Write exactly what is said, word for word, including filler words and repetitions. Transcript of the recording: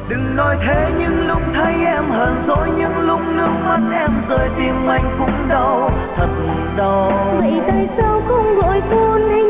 Đừng nói thế nhưng lúc thấy em hờn dỗi, những lúc nước mắt em rơi tim anh cũng đau, thật đau. Vậy tại sao không gọi phone anh